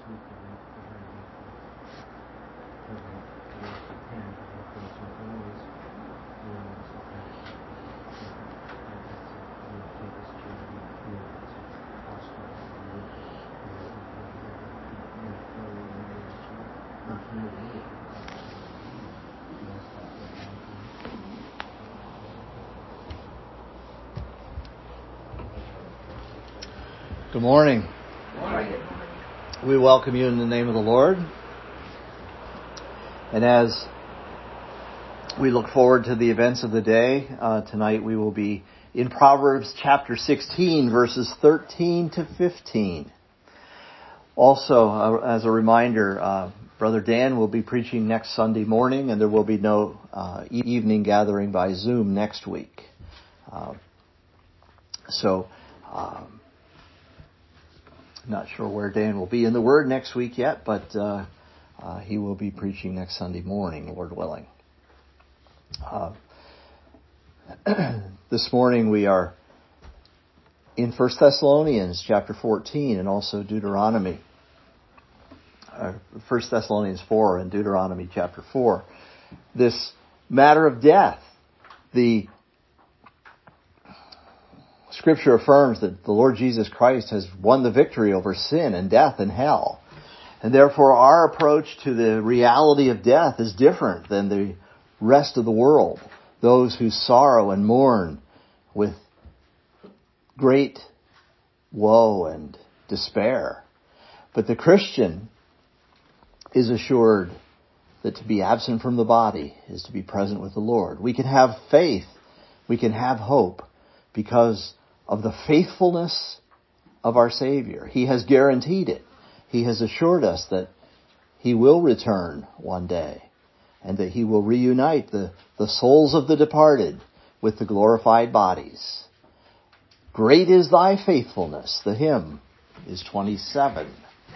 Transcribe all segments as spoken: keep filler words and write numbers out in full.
Good morning. Good morning. We welcome you in the name of the Lord. And as we look forward to the events of the day, uh, tonight we will be in Proverbs chapter sixteen, verses thirteen to fifteen. Also, uh, as a reminder, uh, Brother Dan will be preaching next Sunday morning, and there will be no uh, evening gathering by Zoom next week. Uh, so, um, not sure where Dan will be in the Word next week yet, but uh, uh, he will be preaching next Sunday morning, Lord willing. Uh, this morning we are in First Thessalonians chapter fourteen and also Deuteronomy. Uh, First Thessalonians four and Deuteronomy chapter four. This matter of death. The Scripture affirms that the Lord Jesus Christ has won the victory over sin and death and hell. And therefore our approach to the reality of death is different than the rest of the world. Those who sorrow and mourn with great woe and despair. But the Christian is assured that to be absent from the body is to be present with the Lord. We can have faith. We can have hope because of the faithfulness of our Savior. He has guaranteed it. He has assured us that He will return one day and that He will reunite the, the souls of the departed with the glorified bodies. Great is thy faithfulness. The hymn is twenty-seven.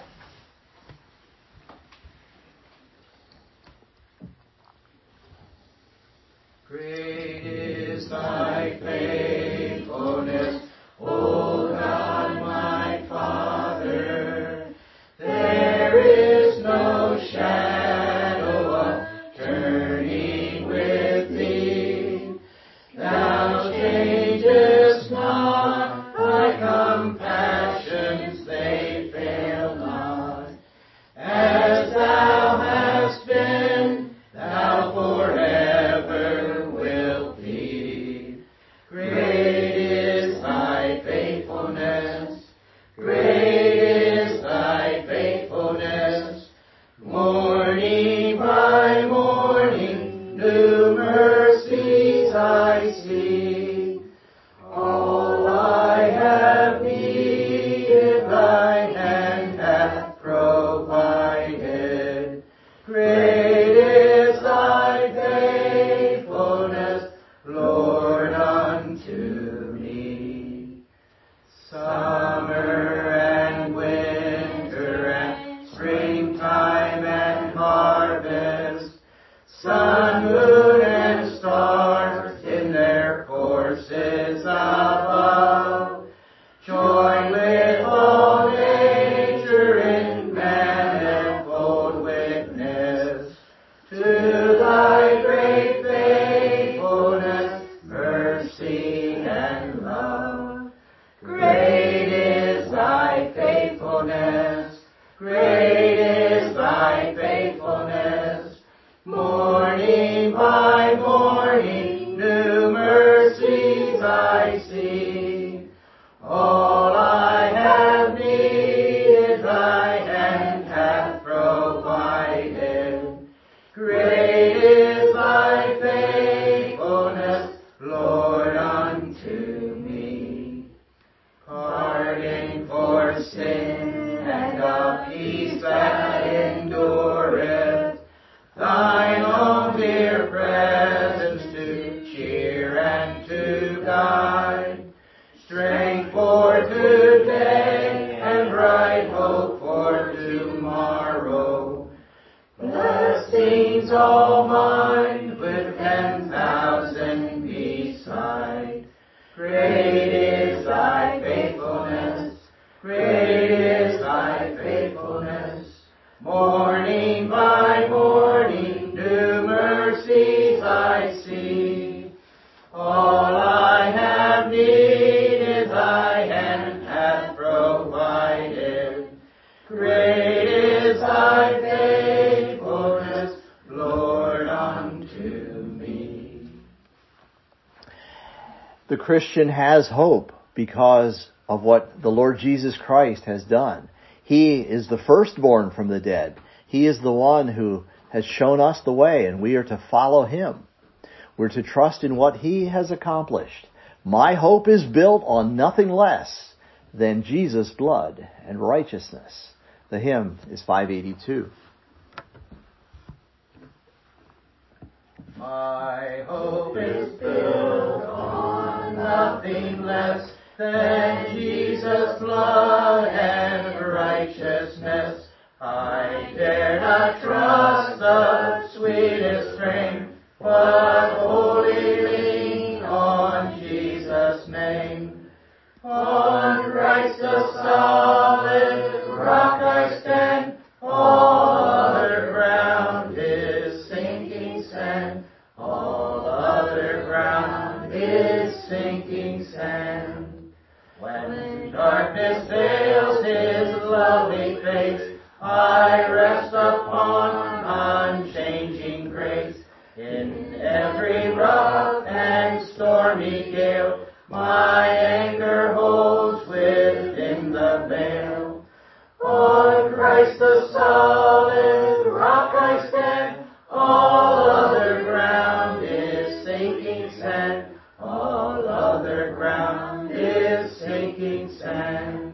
Great is thy faithfulness, O God my Father. There is no shadow of turning with thee. Thou changest not, thy compassions they fail not. As thou hast been, thou forever wilt be. Great is thy faithfulness, great is thy faithfulness. Morning by morning, new mercies I see. All I have needed, thy hand hath provided. Great is thy faithfulness, Lord, unto me. Summer and winter and springtime and harvest, sun, moon, and stars in their courses above, join with all nature in manifold witness to thy great faithfulness, mercy, and love. Great is thy faithfulness, great is thy faithfulness. Morning by morning, new mercies I see. All I have needed, thy hand hath provided. Great is thy faithfulness, Lord, unto me. Pardon for sin and a peace that endureth, thine own dear presence to cheer and to guide, strength for today and bright hope for tomorrow. Blessings all mine with ten thousand beside. Great is thy faithfulness, great is thy faithfulness. Morning by morning, new mercies I see. All I have needed, thy hand hath provided. Great is thy faithfulness, Lord, unto me. The Christian has hope because of what the Lord Jesus Christ has done. He is the firstborn from the dead. He is the one who has shown us the way, and we are to follow Him. We're to trust in what He has accomplished. My hope is built on nothing less than Jesus' blood and righteousness. The hymn is five eighty-two. My hope is built on nothing less than Jesus' blood and righteousness. I dare not trust the sweetest frame, but wholly lean on Jesus' name. On Christ the solid rock I stand, all other ground is sinking sand. All other ground is sinking sand. When darkness veils His lovely face, I rest upon unchanging grace. In every rough and stormy gale, my anchor holds within the veil. On Christ the solid rock I stand, all other ground is sinking sand. All other ground is sinking sand.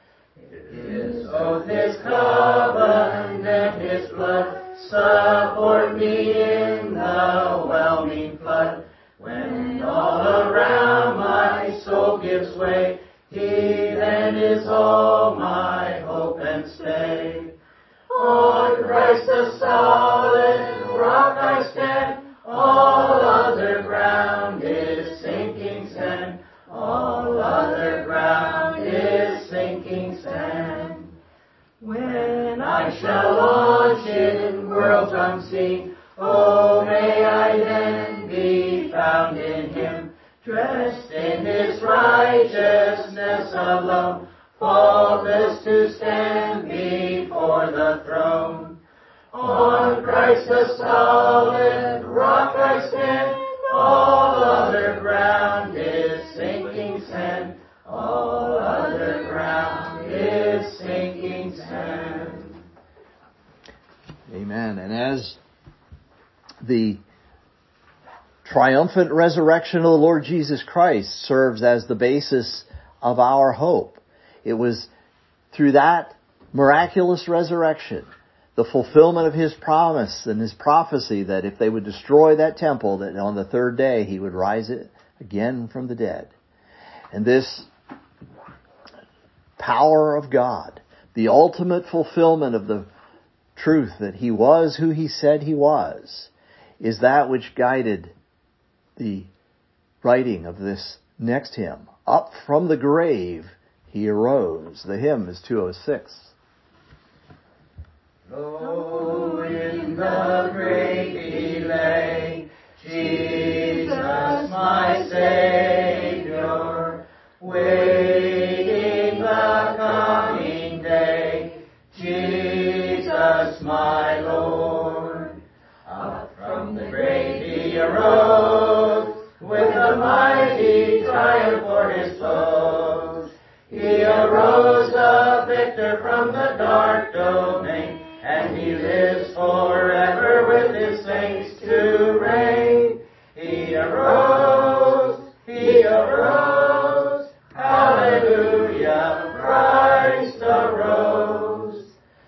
His oath, His covenant, His blood support me in the whelming flood. When all around my soul gives way, He then is all my hope and stay. On Christ the solid rock I stand, all other ground is sinking sand. All other ground is sinking sand. When I shall launch in worlds unseen, oh, may I then be found in Him, dressed in His righteousness alone, faultless to stand before the throne. On Christ the solid rock I stand, all other ground is sinking sand. All other ground is sinking sand. Amen. And as the triumphant resurrection of the Lord Jesus Christ serves as the basis of our hope, it was through that miraculous resurrection, the fulfillment of His promise and His prophecy that if they would destroy that temple, that on the third day He would rise it again from the dead. And this power of God, the ultimate fulfillment of the truth that He was who He said He was, is that which guided the writing of this next hymn. Up from the grave He arose. The hymn is two oh six. Lo, in the grave He lay, Jesus my Savior, waiting the coming day, Jesus my Lord. Up from the grave He arose, with a mighty triumph for His foes. He arose a victor from the dark domain, and He lives forever with His saints to reign. He arose, He arose, hallelujah, Christ arose.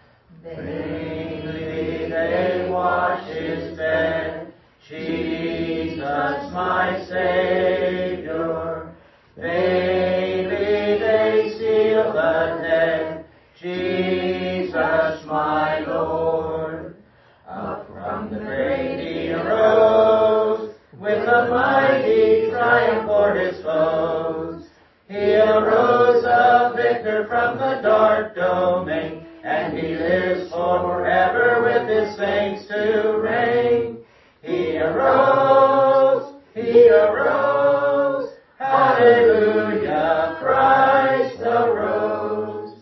Vainly they wash His bed, Jesus my Savior. Vainly they seal the dead, Jesus my Lord. Up from the grave He arose, with a mighty triumph for His foes. He arose a victor from the dark domain, and he lives forever with his saints to reign. He arose, he arose, hallelujah, Christ arose.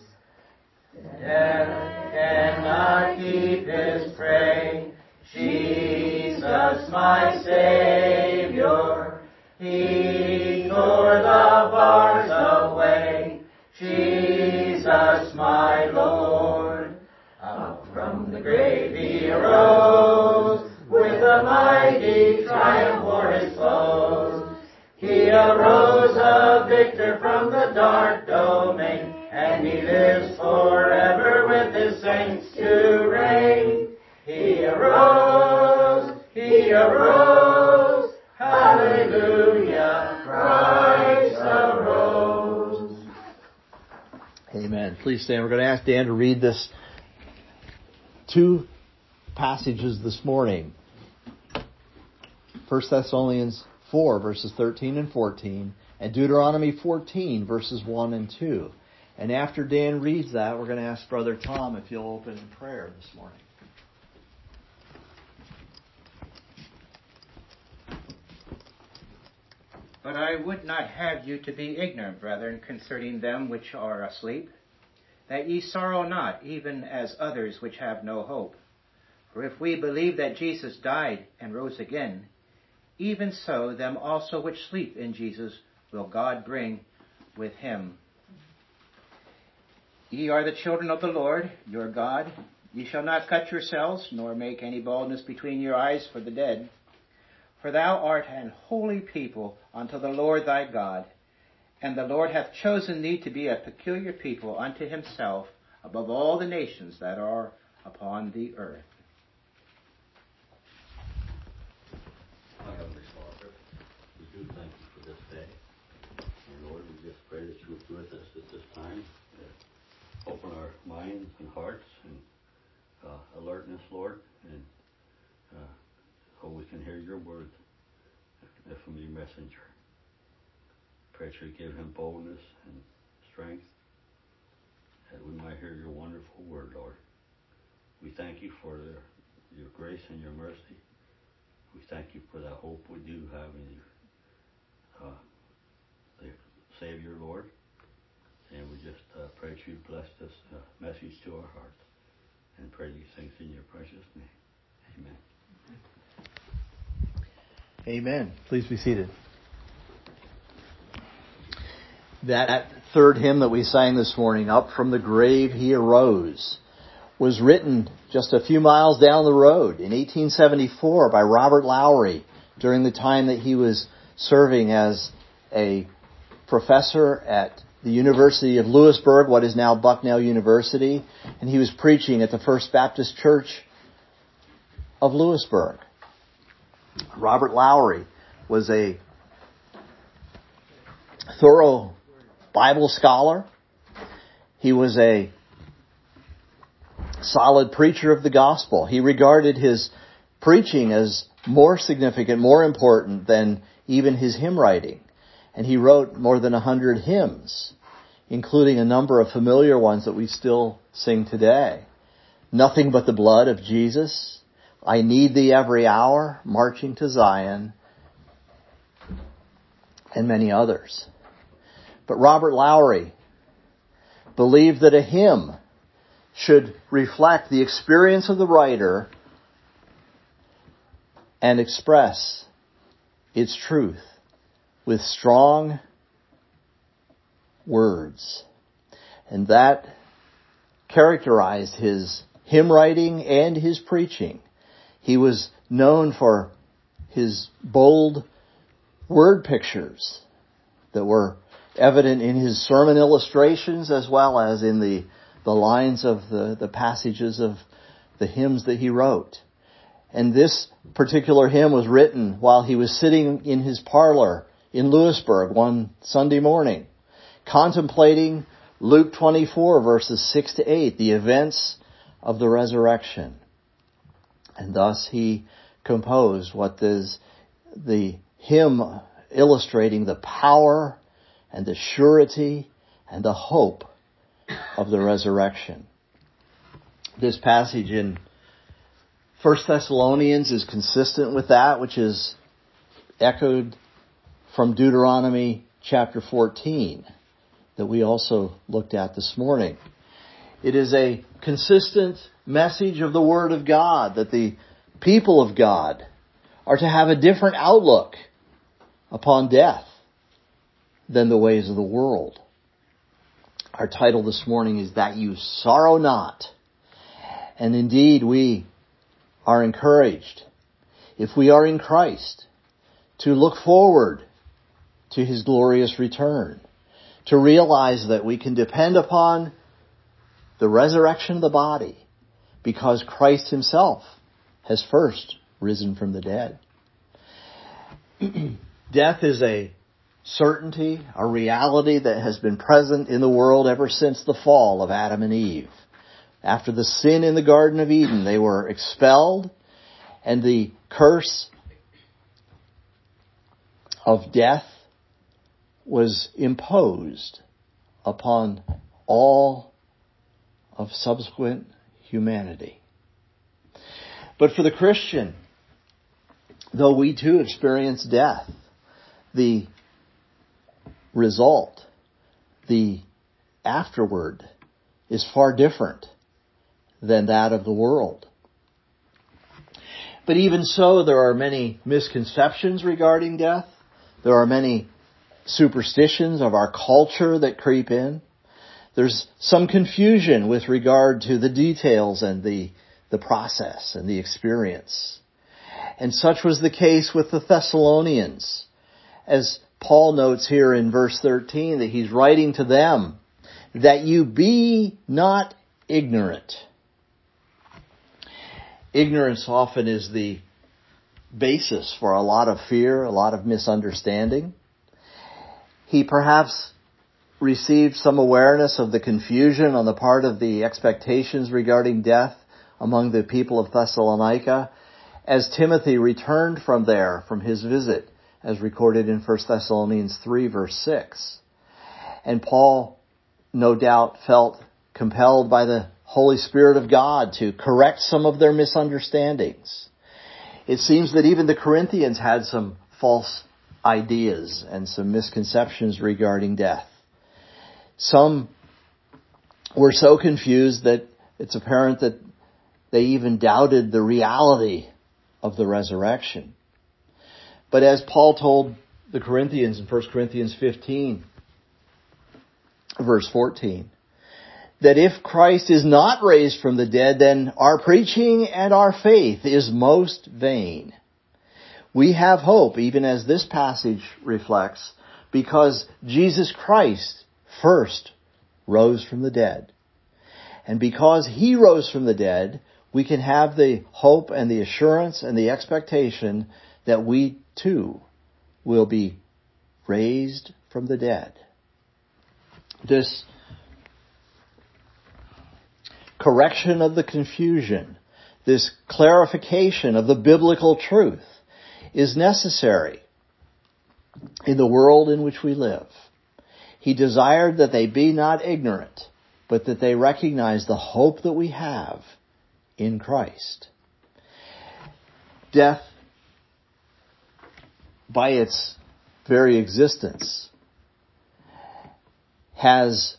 Death cannot keep his prey, Jesus my Savior, he tore the bars away, Jesus my Lord. Up from the grave he arose, with a mighty triumph for his foes. He arose a victor from the dark domain, and he lives forever with his saints to reign. He arose, he arose, hallelujah, Christ arose. Amen. Please stand. We're going to ask Dan to read this two passages this morning. First Thessalonians four, verses thirteen and fourteen, and Deuteronomy fourteen, verses one and two. And after Dan reads that, we're going to ask Brother Tom if you'll open in prayer this morning. But I would not have you to be ignorant, brethren, concerning them which are asleep, that ye sorrow not, even as others which have no hope. For if we believe that Jesus died and rose again, even so them also which sleep in Jesus will God bring with him. Ye are the children of the Lord, your God. Ye shall not cut yourselves, nor make any baldness between your eyes for the dead. For thou art an holy people unto the Lord thy God, and the Lord hath chosen thee to be a peculiar people unto himself above all the nations that are upon the earth. Our Heavenly Father, we do thank you for this day. And Lord, we just pray that you would be with us at this time. Uh, open our minds and hearts and uh, alertness, Lord, and uh, so we can hear your word from your messenger. Pray that you give him boldness and strength, that we might hear your wonderful word, Lord. We thank you for the, your grace and your mercy. We thank you for the hope we do have in you, uh, the Savior, Lord. And we just uh, pray that you bless this uh, message to our hearts, and pray these things in your precious name. Amen. Amen. Please be seated. That third hymn that we sang this morning, Up from the Grave He Arose, was written just a few miles down the road in eighteen seventy-four by Robert Lowry during the time that he was serving as a professor at the University of Lewisburg, what is now Bucknell University, and he was preaching at the First Baptist Church of Lewisburg. Robert Lowry was a thorough Bible scholar. He was a solid preacher of the gospel. He regarded his preaching as more significant, more important than even his hymn writing. And he wrote more than a hundred hymns, including a number of familiar ones that we still sing today. Nothing But the Blood of Jesus, I Need Thee Every Hour, Marching to Zion, and many others. But Robert Lowry believed that a hymn should reflect the experience of the writer and express its truth with strong words. And that characterized his hymn writing and his preaching. He was known for his bold word pictures that were evident in his sermon illustrations as well as in the, the lines of the, the passages of the hymns that he wrote. And this particular hymn was written while he was sitting in his parlor in Lewisburg one Sunday morning, contemplating Luke twenty-four, verses six to eight, the events of the resurrection. And thus he composed what is the hymn illustrating the power and the surety and the hope of the resurrection. This passage in First Thessalonians is consistent with that, which is echoed from Deuteronomy chapter fourteen that we also looked at this morning. It is a consistent message of the Word of God that the people of God are to have a different outlook upon death than the ways of the world. Our title this morning is That You Sorrow Not. And indeed, we are encouraged, if we are in Christ, to look forward to His glorious return, to realize that we can depend upon the resurrection of the body because Christ Himself has first risen from the dead. Death is a certainty, a reality that has been present in the world ever since the fall of Adam and Eve. After the sin in the Garden of Eden, they were expelled, and the curse of death was imposed upon all of subsequent humanity. But for the Christian, though we too experience death, the result, the afterward, is far different than that of the world. But even so, there are many misconceptions regarding death. There are many superstitions of our culture that creep in. There's some confusion with regard to the details and the, the process and the experience. And such was the case with the Thessalonians. As Paul notes here in verse thirteen, that he's writing to them, that you be not ignorant. Ignorance often is the basis for a lot of fear, a lot of misunderstanding. He perhaps received some awareness of the confusion on the part of the expectations regarding death among the people of Thessalonica as Timothy returned from there, from his visit, as recorded in First Thessalonians three, verse six. And Paul, no doubt, felt compelled by the Holy Spirit of God to correct some of their misunderstandings. It seems that even the Corinthians had some false ideas and some misconceptions regarding death. Some were so confused that it's apparent that they even doubted the reality of the resurrection. But as Paul told the Corinthians in First Corinthians fifteen, verse fourteen, that if Christ is not raised from the dead, then our preaching and our faith is most vain. We have hope, even as this passage reflects, because Jesus Christ first rose from the dead. And because He rose from the dead, we can have the hope and the assurance and the expectation that we too will be raised from the dead. This correction of the confusion, this clarification of the biblical truth is necessary in the world in which we live. He desired that they be not ignorant, but that they recognize the hope that we have in Christ. Death, by its very existence, has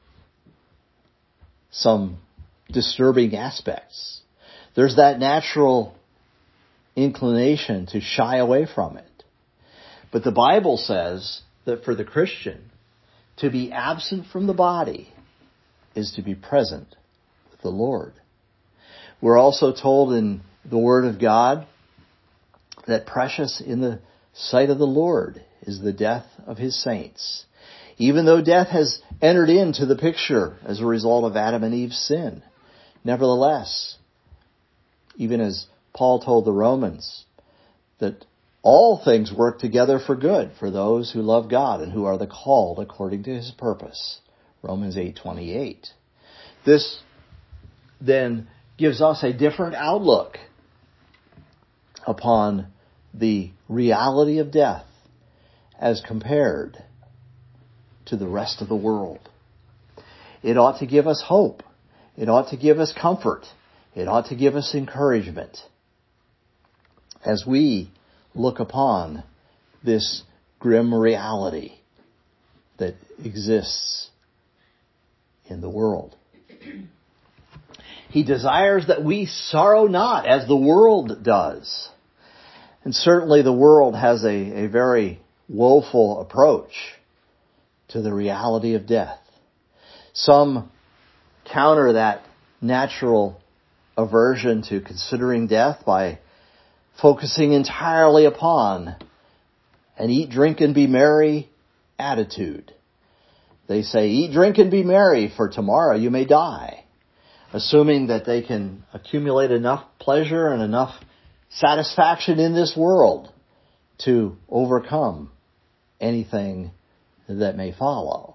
some disturbing aspects. There's that natural inclination to shy away from it. But the Bible says that for the Christian, to be absent from the body is to be present with the Lord. We're also told in the Word of God that precious in the sight of the Lord is the death of His saints. Even though death has entered into the picture as a result of Adam and Eve's sin, nevertheless, even as Paul told the Romans, that all things work together for good for those who love God and who are the called according to His purpose. Romans eight twenty-eight. This then gives us a different outlook upon the reality of death as compared to the rest of the world. It ought to give us hope. It ought to give us comfort. It ought to give us encouragement as we look upon this grim reality that exists in the world. He desires that we sorrow not as the world does. And certainly the world has a, a very woeful approach to the reality of death. Some counter that natural aversion to considering death by focusing entirely upon an eat, drink, and be merry attitude. They say, eat, drink, and be merry, for tomorrow you may die. Assuming that they can accumulate enough pleasure and enough satisfaction in this world to overcome anything that may follow.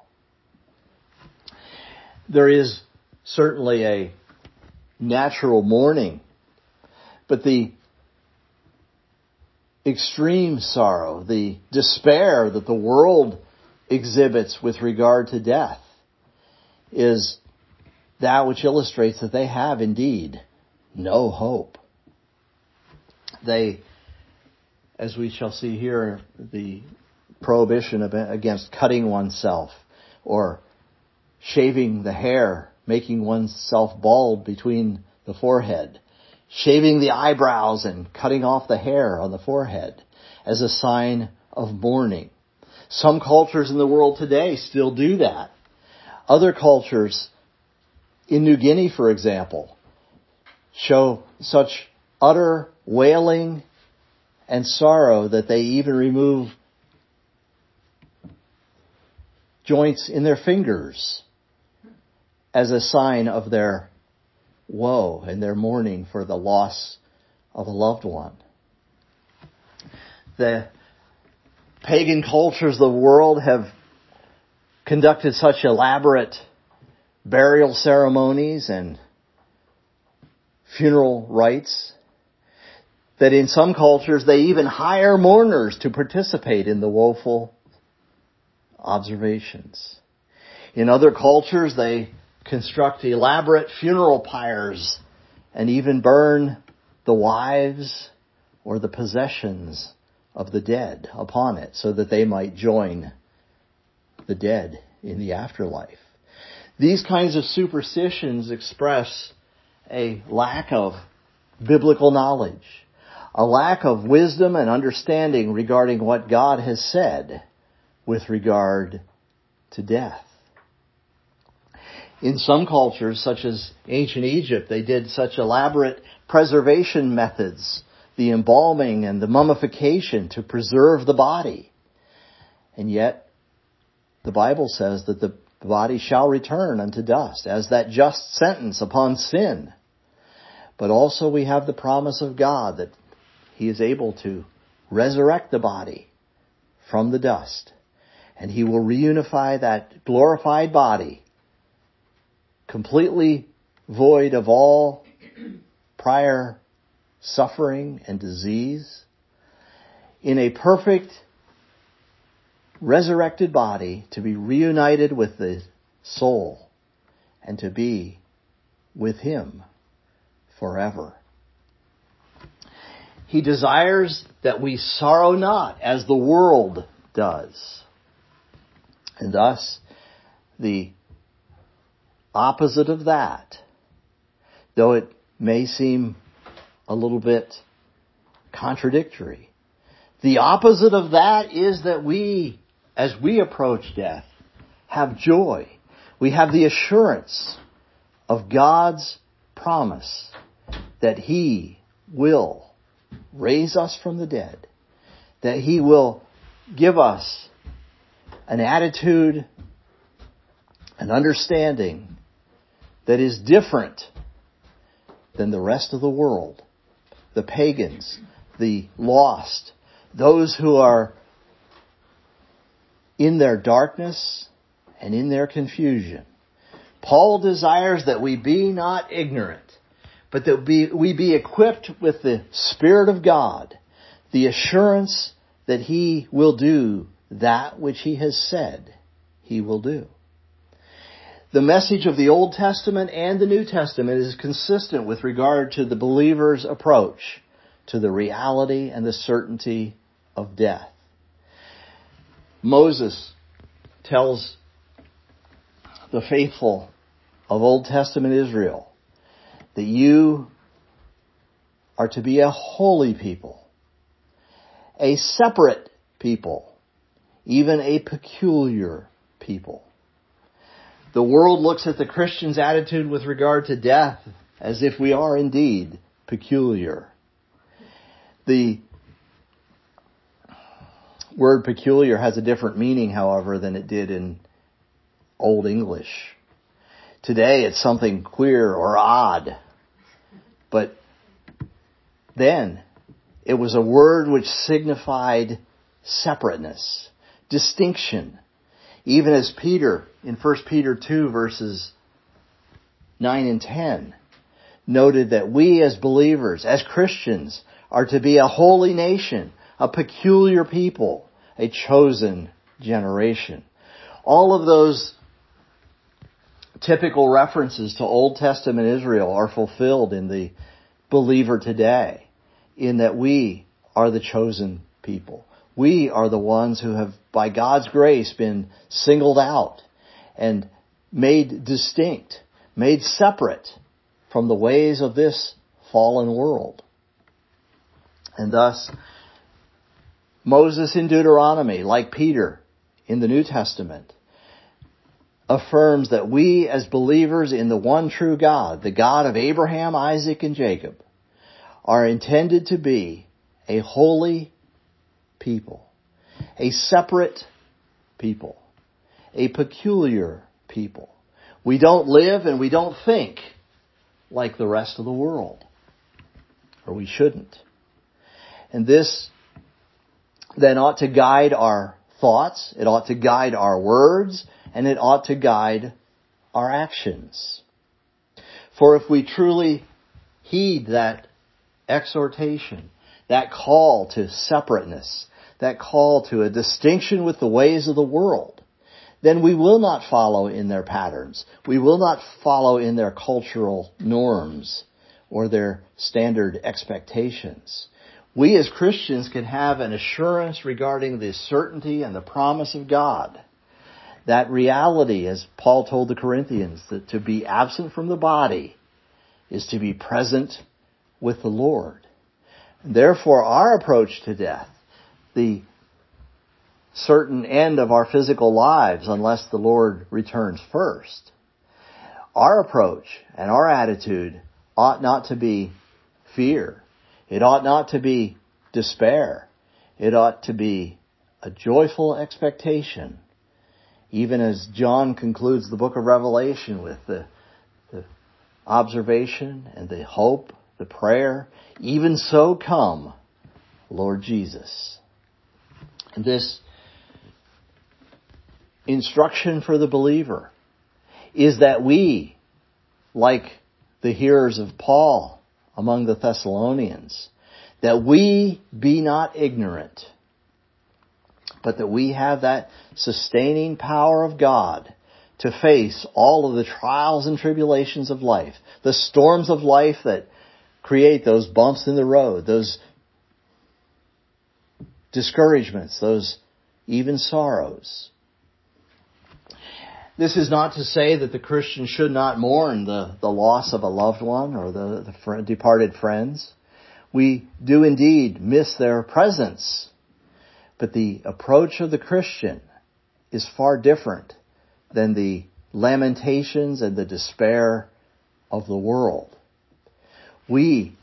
There is certainly a natural mourning, but the extreme sorrow, the despair that the world exhibits with regard to death is that which illustrates that they have indeed no hope. They, as we shall see here, the prohibition against cutting oneself or shaving the hair, making oneself bald between the forehead, shaving the eyebrows and cutting off the hair on the forehead as a sign of mourning. Some cultures in the world today still do that. Other cultures, in New Guinea, for example, show such utter wailing and sorrow that they even remove joints in their fingers as a sign of their woe and their mourning for the loss of a loved one. The pagan cultures of the world have conducted such elaborate burial ceremonies and funeral rites that in some cultures they even hire mourners to participate in the woeful observations. In other cultures they construct elaborate funeral pyres and even burn the wives or the possessions of the dead upon it so that they might join the dead in the afterlife. These kinds of superstitions express a lack of biblical knowledge, a lack of wisdom and understanding regarding what God has said with regard to death. In some cultures, such as ancient Egypt, they did such elaborate preservation methods, the embalming and the mummification to preserve the body. And yet, the Bible says that the body shall return unto dust as that just sentence upon sin. But also we have the promise of God that He is able to resurrect the body from the dust. And He will reunify that glorified body, completely void of all prior suffering and disease, in a perfect resurrected body to be reunited with the soul and to be with Him forever. He desires that we sorrow not as the world does. And thus, the opposite of that, though it may seem a little bit contradictory, the opposite of that is that we, as we approach death, have joy. We have the assurance of God's promise that He will raise us from the dead, that He will give us an attitude, an understanding that is different than the rest of the world, the pagans, the lost, those who are in their darkness and in their confusion. Paul desires that we be not ignorant, but that we, we be equipped with the Spirit of God, the assurance that He will do that which He has said He will do. The message of the Old Testament and the New Testament is consistent with regard to the believer's approach to the reality and the certainty of death. Moses tells the faithful of Old Testament Israel that you are to be a holy people, a separate people, even a peculiar people. The world looks at the Christian's attitude with regard to death as if we are indeed peculiar. The word peculiar has a different meaning, however, than it did in Old English. Today it's something queer or odd. But then it was a word which signified separateness, distinction. Even as Peter, in First Peter two verses nine and ten, noted that we as believers, as Christians, are to be a holy nation, a peculiar people, a chosen generation. All of those typical references to Old Testament Israel are fulfilled in the believer today, in that we are the chosen people. We are the ones who have, by God's grace, been singled out and made distinct, made separate from the ways of this fallen world. And thus, Moses in Deuteronomy, like Peter in the New Testament, affirms that we as believers in the one true God, the God of Abraham, Isaac, and Jacob, are intended to be a holy people, a separate people, a peculiar people. We don't live and we don't think like the rest of the world, or we shouldn't. And this then ought to guide our thoughts, it ought to guide our words, and it ought to guide our actions. For if we truly heed that exhortation, that call to separateness, that call to a distinction with the ways of the world, then we will not follow in their patterns. We will not follow in their cultural norms or their standard expectations. We as Christians can have an assurance regarding the certainty and the promise of God. That reality, as Paul told the Corinthians, that to be absent from the body is to be present with the Lord. Therefore, our approach to death, the certain end of our physical lives unless the Lord returns first, our approach and our attitude ought not to be fear. It ought not to be despair. It ought to be a joyful expectation. Even as John concludes the book of Revelation with the, the observation and the hope, the prayer, even so come, Lord Jesus. And this instruction for the believer is that we, like the hearers of Paul among the Thessalonians, that we be not ignorant, but that we have that sustaining power of God to face all of the trials and tribulations of life, the storms of life that create those bumps in the road, those discouragements, those even sorrows. This is not to say that the Christian should not mourn the, the loss of a loved one or the, the fr- departed friends. We do indeed miss their presence. But the approach of the Christian is far different than the lamentations and the despair of the world. We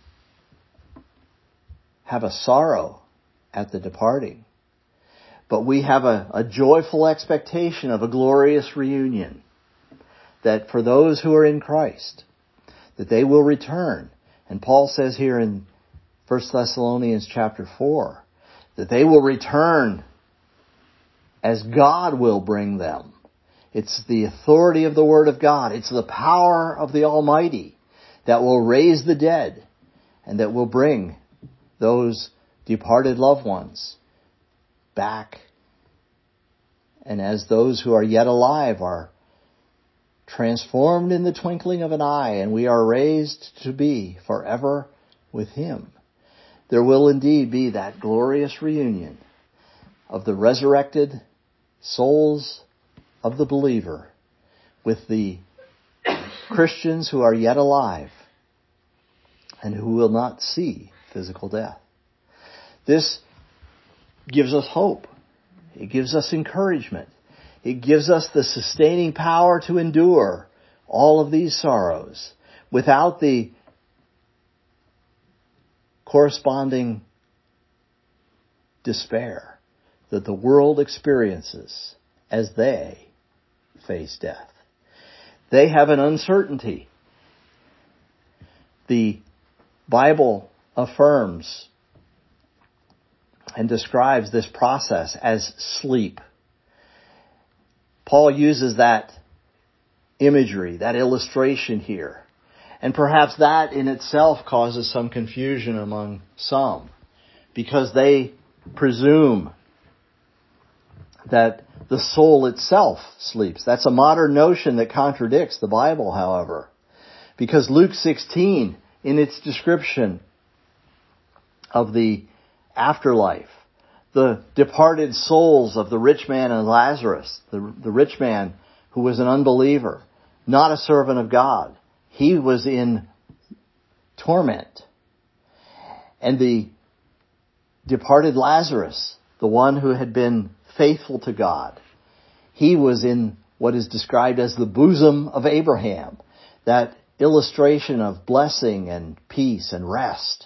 have a sorrow at the departing, but we have a, a joyful expectation of a glorious reunion, that for those who are in Christ, that they will return. And Paul says here in First Thessalonians chapter four, that they will return as God will bring them. It's the authority of the Word of God. It's the power of the Almighty that will raise the dead and that will bring those departed loved ones back. And as those who are yet alive are transformed in the twinkling of an eye, and we are raised to be forever with Him. There will indeed be that glorious reunion of the resurrected souls of the believer with the Christians who are yet alive and who will not see physical death. This gives us hope. It gives us encouragement. It gives us the sustaining power to endure all of these sorrows without the corresponding despair that the world experiences as they face death. They have an uncertainty. The Bible affirms and describes this process as sleep. Paul uses that imagery, that illustration here. And perhaps that in itself causes some confusion among some, because they presume that the soul itself sleeps. That's a modern notion that contradicts the Bible, however. Because Luke sixteen, in its description of the afterlife, the departed souls of the rich man and Lazarus, the, the rich man who was an unbeliever, not a servant of God, he was in torment. And the departed Lazarus, the one who had been faithful to God, he was in what is described as the bosom of Abraham, that illustration of blessing and peace and rest.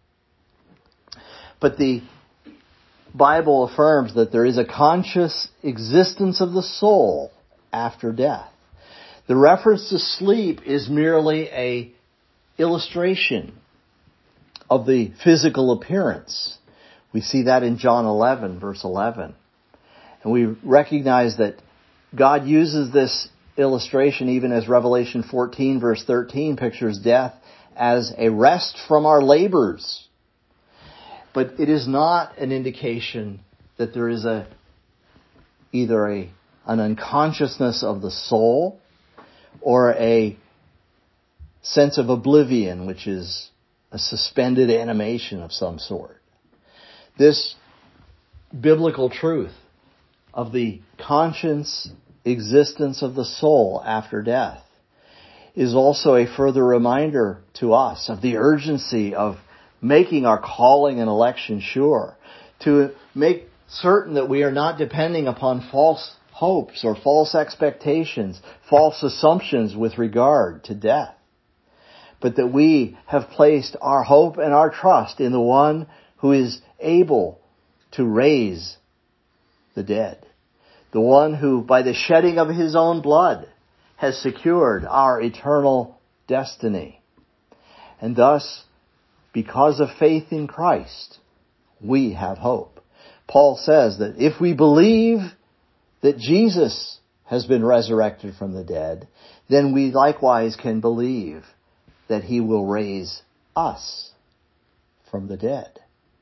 But the Bible affirms that there is a conscious existence of the soul after death. The reference to sleep is merely a illustration of the physical appearance. We see that in John eleven, verse eleven. And we recognize that God uses this illustration even as Revelation fourteen, verse thirteen pictures death as a rest from our labors. But it is not an indication that there is a either a an unconsciousness of the soul or a sense of oblivion, which is a suspended animation of some sort. This biblical truth of the conscious existence of the soul after death is also a further reminder to us of the urgency of making our calling and election sure, to make certain that we are not depending upon false hopes or false expectations, false assumptions with regard to death, but that we have placed our hope and our trust in the one who is able to raise the dead, the one who, by the shedding of His own blood, has secured our eternal destiny. And thus, because of faith in Christ, we have hope. Paul says that if we believe that Jesus has been resurrected from the dead, then we likewise can believe that He will raise us from the dead.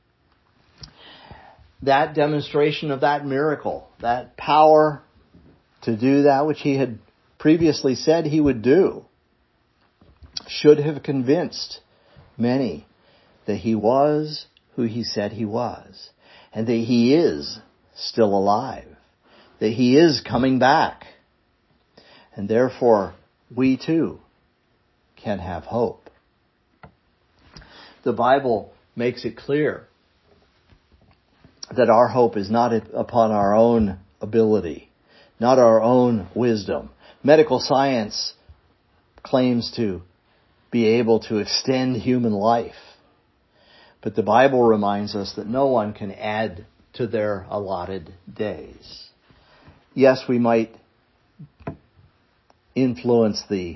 That demonstration of that miracle, that power to do that which He had previously said He would do, should have convinced many that He was who He said He was, and that He is still alive, that He is coming back. And therefore, we too can have hope. The Bible makes it clear that our hope is not upon our own ability, not our own wisdom. Medical science claims to be able to extend human life. But the Bible reminds us that no one can add to their allotted days. Yes, we might influence the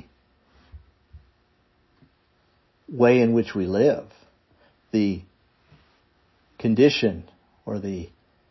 way in which we live, the condition or the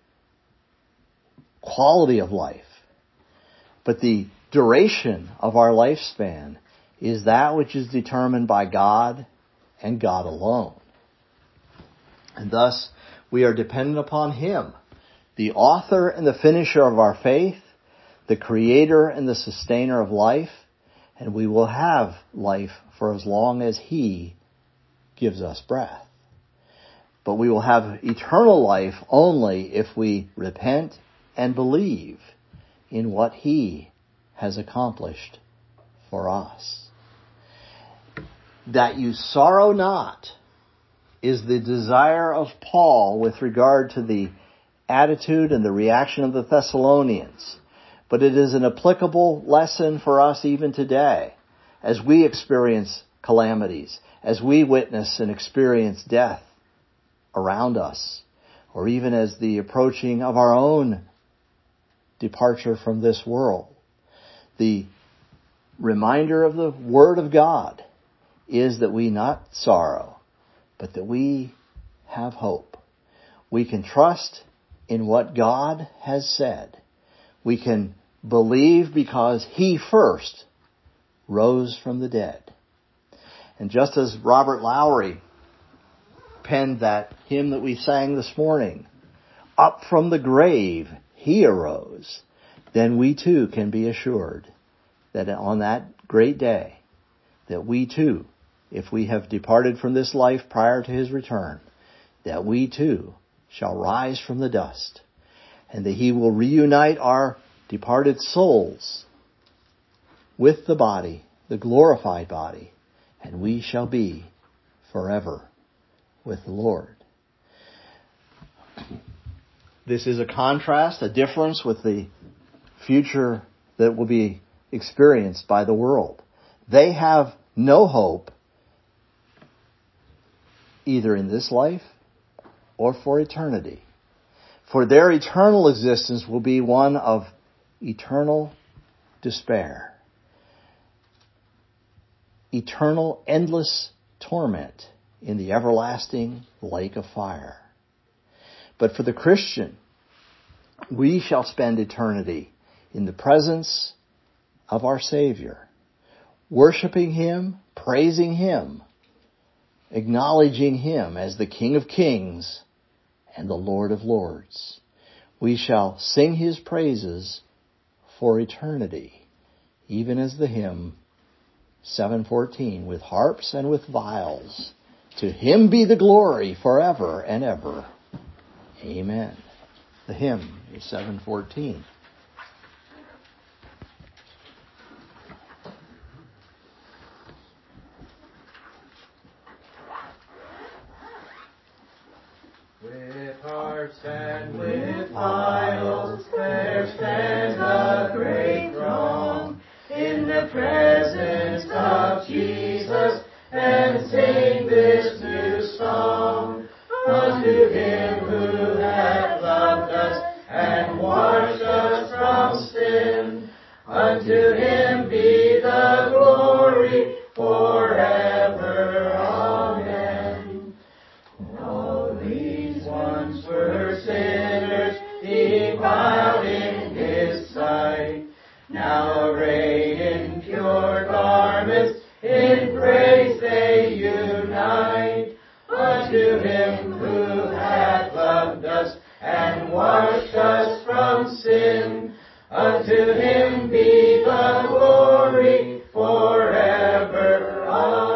quality of life. But the duration of our lifespan is that which is determined by God and God alone. And thus, we are dependent upon Him, the author and the finisher of our faith, the creator and the sustainer of life, and we will have life for as long as He gives us breath. But we will have eternal life only if we repent and believe in what He has accomplished for us. That you sorrow not is the desire of Paul with regard to the attitude and the reaction of the Thessalonians. But it is an applicable lesson for us even today as we experience calamities, as we witness and experience death around us, or even as the approaching of our own departure from this world. The reminder of the Word of God is that we not sorrow, but that we have hope. We can trust in what God has said. We can believe because He first rose from the dead. And just as Robert Lowry penned that hymn that we sang this morning, up from the grave He arose, then we too can be assured that on that great day, that we too, if we have departed from this life prior to His return, that we too shall rise from the dust, and that He will reunite our departed souls with the body, the glorified body, and we shall be forever with the Lord. This is a contrast, a difference with the future that will be experienced by the world. They have no hope either in this life or for eternity. For their eternal existence will be one of eternal despair, eternal endless torment in the everlasting lake of fire. But for the Christian, we shall spend eternity in the presence of our Savior, worshiping Him, praising Him, acknowledging Him as the King of Kings and the Lord of Lords. We shall sing His praises for eternity, even as the hymn seven fourteen, with harps and with viols, to Him be the glory forever and ever. Amen. The hymn is seven fourteen. With harps and with viols there stands a great throng in the presence of Jesus, and sing this new song. Unto Him who hath loved us and washed us from sin, unto Him be the glory forever. Amen. All these once were sinners, defiled in His sight, now arrayed in pure garments, in praise they unite. Unto Him who hath loved us and washed us from sin, unto Him be the glory forever.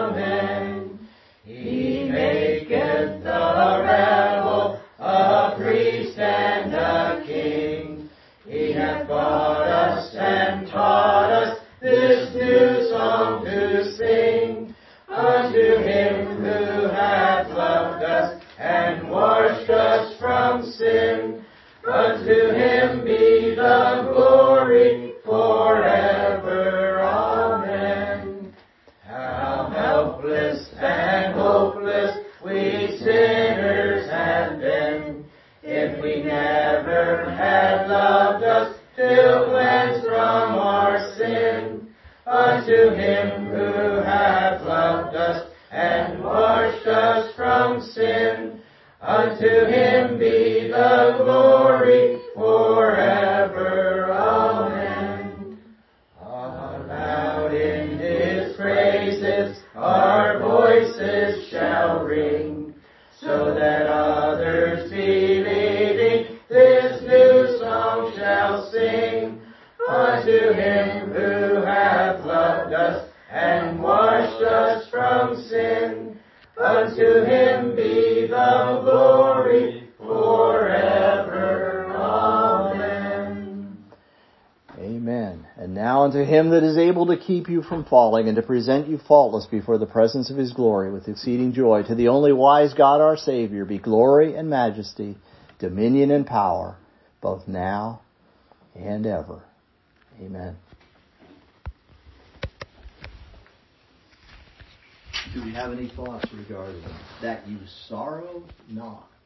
Amen. He maketh the rebel a priest and a king. He hath bought us and taught us this new song to sing. Unto Him who hath loved us and washed us from sin, unto Him be the glory forever. Amen. How helpless and hopeless we sinners have been, if we never had loved us till cleansed from our sin. Unto Him who hath loved us and washed us from sin, unto Him be the glory forever. Amen. Aloud in His praises our voices shall ring, so that others believing this new song shall sing. Unto Him who hath loved us and washed us from sin. Unto him be the glory forever. Amen. Amen. And now unto him that is able to keep you from falling and to present you faultless before the presence of his glory with exceeding joy, to the only wise God our Savior, be glory and majesty, dominion and power, both now and ever. Amen. Do we have any thoughts regarding that you sorrow not?